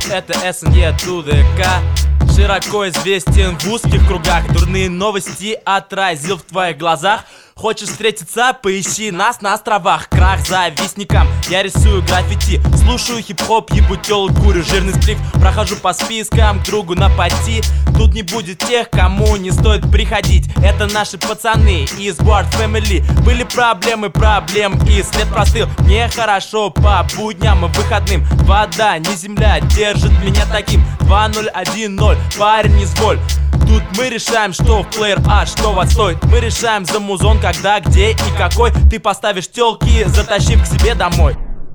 это СНЕ ТУДК. Широко известен в узких кругах. Дурные новости отразил в твоих глазах. Хочешь встретиться, поищи нас на островах. Крах завистникам, я рисую граффити. Слушаю хип-хоп, ебу тёлок, курю жирный сплив. Прохожу по спискам к другу на пати. Тут не будет тех, кому не стоит приходить. Это наши пацаны из Board Family. Были проблемы и след простыл. Мне хорошо по будням и выходным. Вода, не земля, держит меня таким. 2-0-1-0, парень изволь. Тут мы решаем, что в плеер, а что в отстой. Мы решаем за музон, когда, где и какой. Ты поставишь тёлки, затащив к себе домой.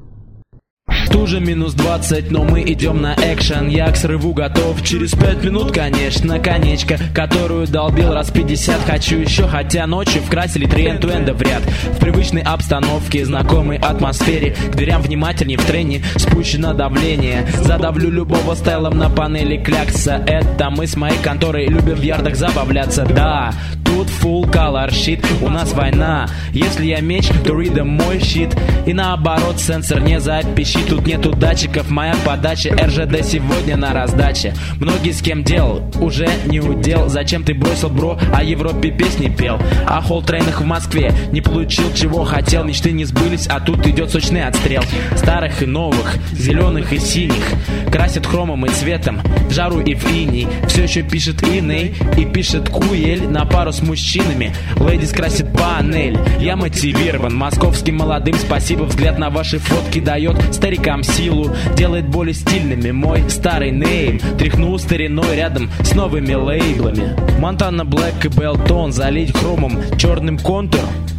Туже минус 20, но мы идем на экшен. Я к срыву готов через 5 минут, конечно. Конечка, которую долбил раз 50. Хочу еще, хотя ночью вкрасили 3 энд-то-энда в ряд. В привычной обстановке, знакомой атмосфере. К дверям внимательней в трене, спущено давление. Задавлю любого стайлом на панели клякса. Это мы с моей конторой любим в ярдах забавляться. Да, тут full color shit, у нас война. Если я меч, то ридом мой щит. И наоборот, сенсор не запищит. Тут нету датчиков, моя подача РЖД сегодня на раздаче. Многие с кем делал, уже не удел. Зачем ты бросил, бро, о Европе песни пел? О холл-трейнах в Москве не получил, чего хотел. Мечты не сбылись, а тут идет сочный отстрел. Старых и новых, зеленых и синих. Красят хромом и цветом, в жару и в иней. Все еще пишет иней и пишет куель на пару с мужчинами. Лэдис красит панель. Я мотивирован московским молодым. Спасибо, взгляд на ваши фотки дает старикам силу, делает более стильными мой старый нейм. Тряхнул стариной рядом с новыми лейблами. Монтана Блэк и Белтон залить хромом, черным контур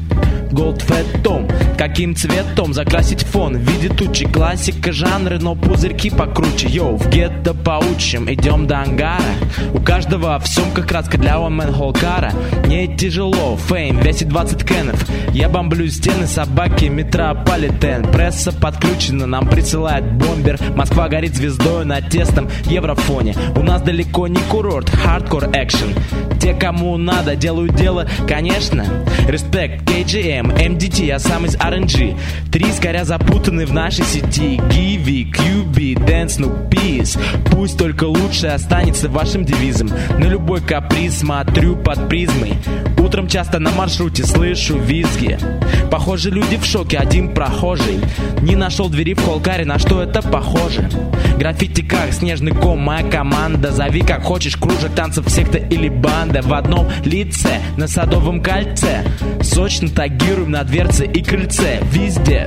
Gold Fat Tom. Каким цветом закрасить фон в виде тучи? Классика жанры, но пузырьки покруче. Йоу, в гетто поучим, идем до ангара. У каждого в сумках краска для One Man Whole Car. Не тяжело, фейм весит 20 кенов. Я бомблю стены, собаки, метрополитен. Пресса подключена, нам присылает бомбер. Москва горит звездой на тестом еврофоне. У нас далеко не курорт, хардкор экшен. Те, кому надо, делают дело, конечно. Респект, KGM, MDT, я сам из RNG. 3 скоря запутаны в нашей сети. Givi, QB, Dance, no Peace. Пусть только лучшее останется вашим девизом. На любой каприз смотрю под призмой. Утром часто на маршруте слышу визги. Похоже, люди в шоке, один прохожий не нашел двери в холкаре, на что это похоже? Граффити как снежный ком, моя команда. Зови как хочешь, кружок, танцев, секта или банда. В одном лице, на Садовом кольце. Сочно тагируем на дверце и крыльце. Везде.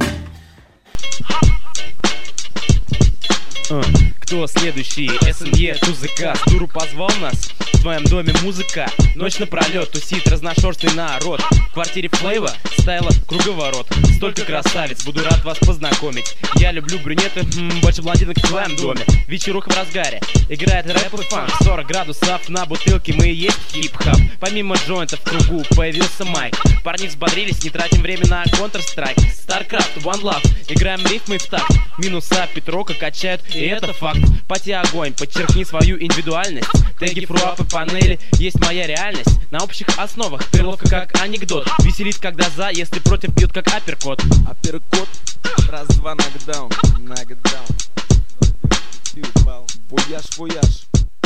Кто следующий? СНЕ ТУЗК. С дуру позвал нас? В твоем доме музыка. Ночь напролет тусит разношерстный народ. В квартире Флейва стайла круговорот. Столько красавиц, буду рад вас познакомить. Я люблю брюнеты, больше блондинок в твоем доме. Вечеруха в разгаре, играет рэп и фанк. 40 градусов на бутылке, мы и есть хип-хап. Помимо джойнтов в кругу появился майк. Парни взбодрились, не тратим время на Counter-Strike. StarCraft, One Love, играем рифмы в такт. Минуса Петрока качают, и это факт. Пати огонь, подчеркни свою индивидуальность. Теги, фруапы, панели, есть моя реальность. На общих основах, перловка как анекдот. Веселит, когда за, если против, бьет как апперкот. Апперкот, раз-два, нокдаун, нокдаун. Ты упал, вояж.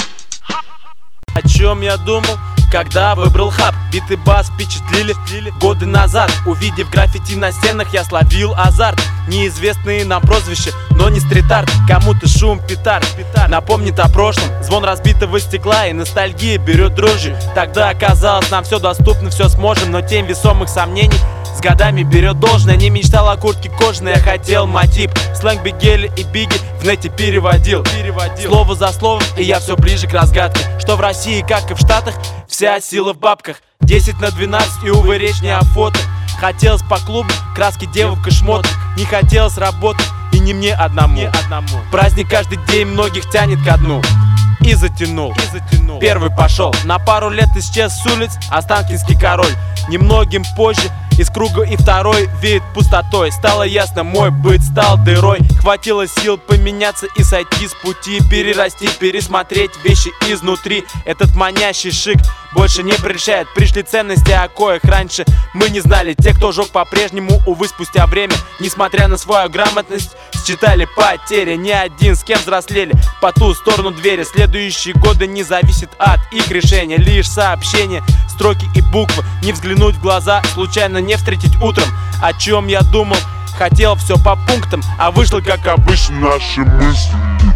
О чем я думал, когда выбрал хаб? Бит и бас впечатлили годы назад. Увидев граффити на стенах, я словил азарт. Неизвестные нам прозвища, но не стрит-арт. Кому-то шум петард напомнит о прошлом. Звон разбитого стекла и ностальгия берет дрожжи. Тогда оказалось, нам все доступно, все сможем. Но тем весомых сомнений с годами берет должное. Не мечтал о куртке кожаной, я хотел мотив. Сленг Бигели и Биги в нете переводил слово за словом, и я все ближе к разгадке. Что в России, как и в Штатах, вся сила в бабках. 10/12 и, увы, речь не о фото. Хотелось по клубу, краски девок и шмоток. Не хотелось работать, и не мне одному. Праздник каждый день многих тянет ко дну. И затянул. Первый пошел. На пару лет исчез с улиц Останкинский король. Немногим позже из круга и второй веет пустотой. Стало ясно, мой быт стал дырой. хватило сил поменяться и сойти с пути, перерасти, пересмотреть вещи изнутри. Этот манящий шик больше не прельщает. Пришли ценности, о коих раньше мы не знали. Те, кто жег по-прежнему, увы, спустя время, несмотря на свою грамотность, считали потери. Не один, с кем взрослели по ту сторону двери. Следующие годы не зависит от их решения. Лишь сообщения, строки и буквы. Не взглянуть в глаза, случайно не встретить утром. О чем я думал, хотел все по пунктам, а вышло как обычно. Наши мысли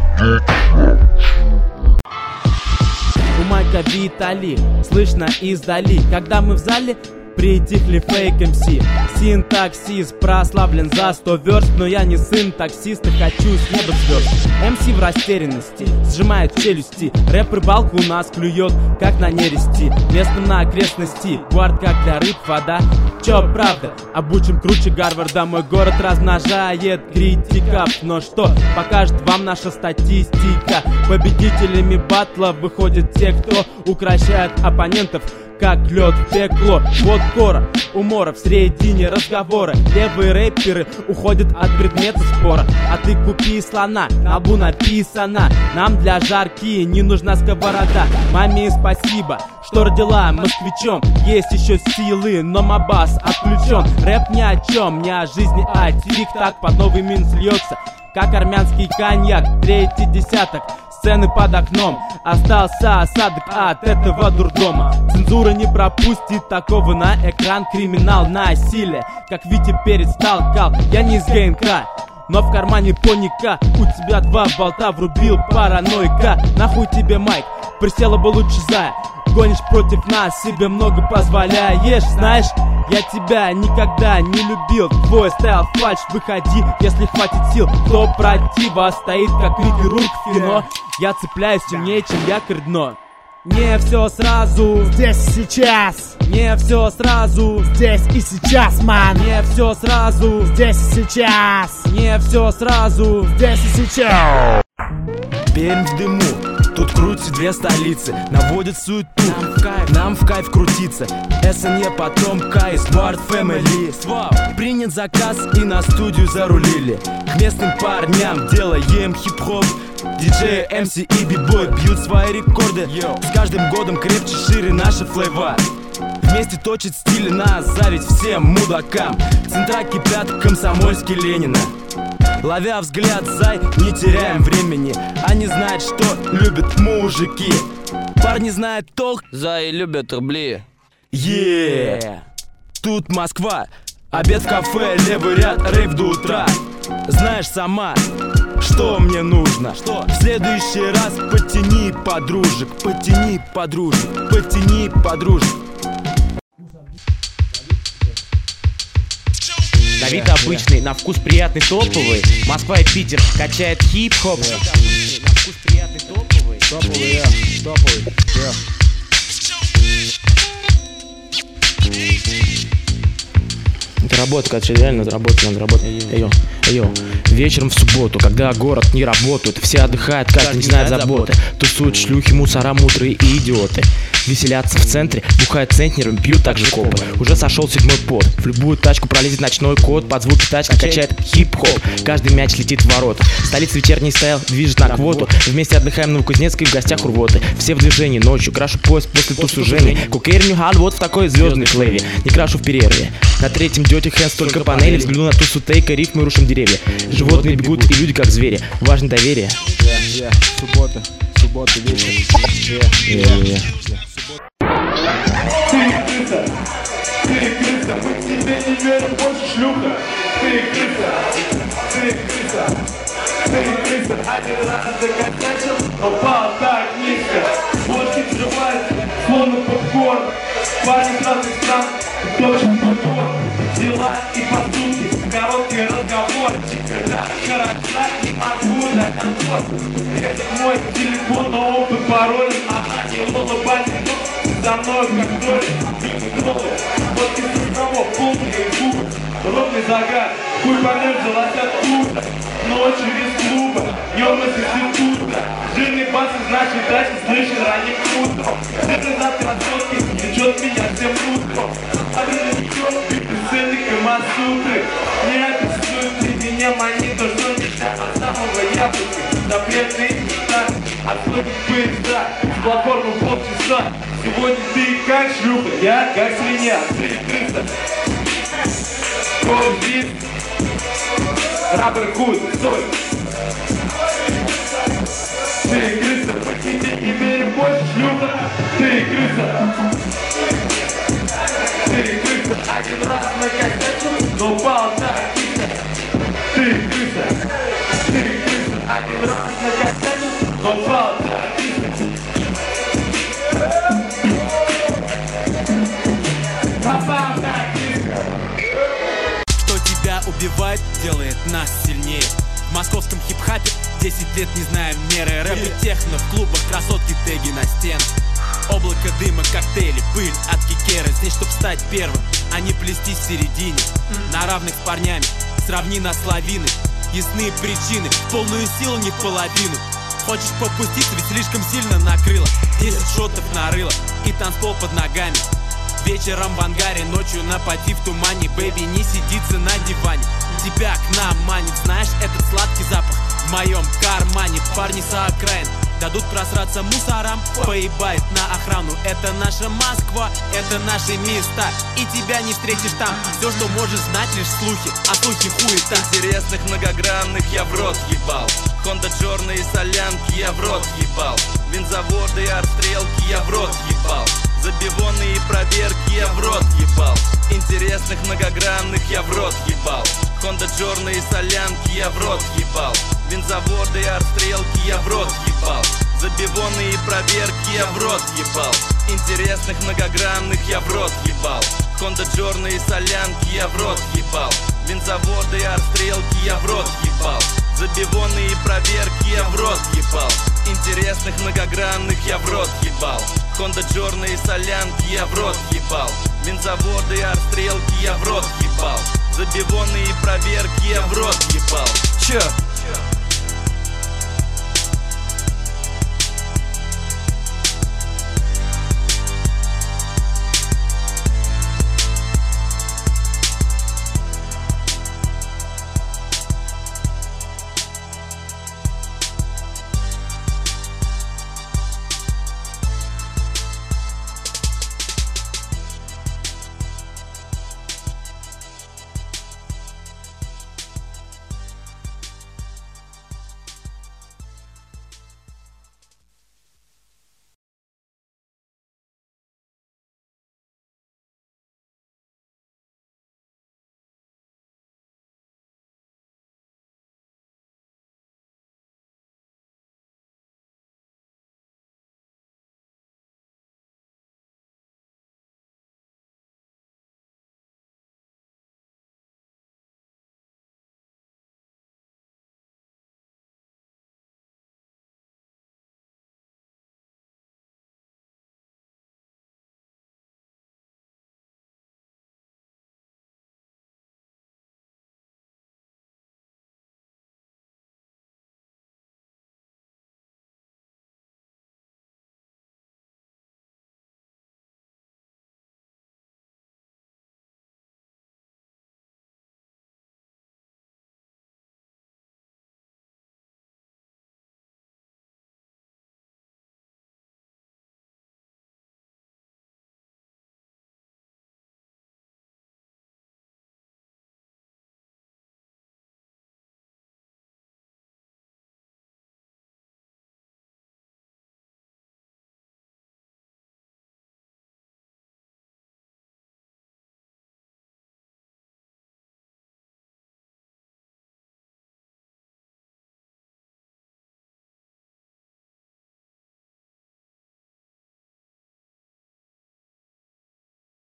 У майка Витали слышно издали, когда мы в зале притихли фейк МС. Синтаксис прославлен за 100 верст, но я не сын таксиста, хочу с неба звезд. МС в растерянности, сжимает челюсти. Рэп рыбалку у нас клюет, как на нерести. Местным на окрестности, гвард как для рыб вода. Чё правда, обучим круче Гарварда. Мой город размножает критиков. Но что покажет вам наша статистика? Победителями батла выходят те, кто укращает оппонентов как лед в пекло. Вот кора умора в середине разговора. Левые рэперы уходят от предмета спора. А ты купи слона, на лбу написано: нам для жарки не нужна сковорода. Маме спасибо, что родила москвичом. Есть еще силы, но мобас отключен. Рэп ни о чем, не о жизни, а тик-так под новый минус льется, как армянский коньяк, третий десяток. Сцены под окном, остался осадок от этого дурдома. Цензура не пропустит такого на экран. Криминал, насилие, как Витя Перец толкал. Я не из ГНК, но в кармане поника. У тебя 2 болта, врубил паранойка. Нахуй тебе майк, присела бы лучше зая. Гонишь против нас, себе много позволяешь. Знаешь, я тебя никогда не любил. Твой стайл фальшь, выходи, если хватит сил. Кто протива стоит, как хирург в кино. Я цепляюсь сильнее, чем якорь дно. Не все сразу, здесь и сейчас. Не все сразу, здесь и сейчас, ман. Не все сразу, здесь и сейчас. Не все сразу, здесь и сейчас. Пермь в дыму, тут крутят 2 столицы, наводят суету, нам в кайф крутиться. СНЕ, потом КС, Guard Family. Принят заказ и на студию зарулили. К местным парням делаем хип-хоп. Диджеи, МС и бибой бьют свои рекорды. С каждым годом крепче, шире наша флейва. Вместе точит стили на зависть всем мудакам. Центра кипят, Комсомольский, Ленина. Ловя взгляд, зай, не теряем времени. Они знают, что любят мужики. Парни знают толк, зай любят рубли. Тут Москва, обед в кафе, левый ряд, рейв до утра. Знаешь сама, что мне нужно. В следующий раз подтяни подружек, подтяни подружек, подтяни подружек. Давид обычный, на вкус приятный, топовый. Москва и Питер качает хип-хоп. На вкус приятный, топовый. Топовый, топовый. Это работа, короче, реально надо работать. Йо. Вечером в субботу, когда город не работает, все отдыхают, каждый не знает заботы. Тусуют шлюхи, мусора, мутрые и идиоты. Веселятся в центре, бухают центнером, пьют также копы. Уже сошел 7-й пот, в любую тачку пролезет ночной кот. Под звуки тачка качает хип-хоп, каждый мяч летит в ворота. Столица вечерний стайл движет на квоту. Вместе отдыхаем на Новокузнецкой, в гостях у рвоты. Все в движении ночью, крашу поезд после тусужений. Кукерню гад, вот в такой звездной флейве. Не крашу в перерве, на третьем дете хэнс только панели. Взгляну на тусу тейка, рифмы рушим деревья. Животные бегут и люди как звери, важно доверие. Суббота вечер. Перекрыто, мы к тебе не верим, больше шлюха. Перекрыто, один раз закатачил, упал так низко. Водки взрывает, словно попкорн. Парни с разных стран, точно попкорн. Дела и поступки, короткий разговор. Хороша не могу на комфорт. Это мой телефон, но опыт пароль. Ага, не улыбайся, за мной как доля. Вот из одного пункта и губы. Ровный загад, хуй поймешь, золотят круто. Ночью из клуба, днем из института. Жирный бас из нашей дачи слышен ранним утром. Жирный завтра сотки, течет меня всем утром. Обрезанный бесценный Камасутры. Не описывают для меня монету, что нельзя как шлюха, я как свинья. Колбит, рабер худ, стой. Ты крыса, почти теперь больше шлюха. Ты крыса. Ты крыса, один раз накосячил, но упал на киса. Ты крыса. Ты крыса, один раз накосячил, но упал на киса. Попал на киса. Что тебя убивает, делает нас сильнее. В московском хип-хапе 10 лет не знаем меры. Рэп и техно в клубах, красотки, теги на стенах. Облако дыма, коктейли, пыль от кикера. Здесь, чтоб стать первым, а не плестись в середине. На равных с парнями, сравни нас с лавиной. Ясные причины, в полную силу, не в половину. Хочешь попуститься, ведь слишком сильно накрыло. 10 шотов нарыло и танцпол под ногами. Вечером в ангаре, ночью на поти в тумане. Бэйби, не сидится на диване. Тебя к нам манит, знаешь, этот сладкий запах в моем кармане. Парни со окраин дадут просраться мусорам, поебает на охрану. Это наша Москва, это наши места, и тебя не встретишь там. Все, что можешь знать, лишь слухи, а слухи хуета. Интересных многогранных я в рот ебал. Хонда черные солянки я в рот ебал. Винзаводы и арстрелки я в рот ебал. Забивоны и проверки я в рот ебал. Интересных многогранных я в рот ебал. Хонда черные солянки я в рот ебал. Винзаводы и арстрелки я в рот ебал. Забивоны и проверки я в рот ебал. Интересных многогранных я в рот ебал. Хонда черные солянки я в рот ебал. Винзаводы и арстрелки я в рот ебал. Забивоны и проверки я в рот ебал. Интересных многогранных я в рот ебал. Хонда черные солянки я в рот ебал. Винзаводы и арстрелки я в рот ебал. Забивоны и проверки я в рот ебал. Чё?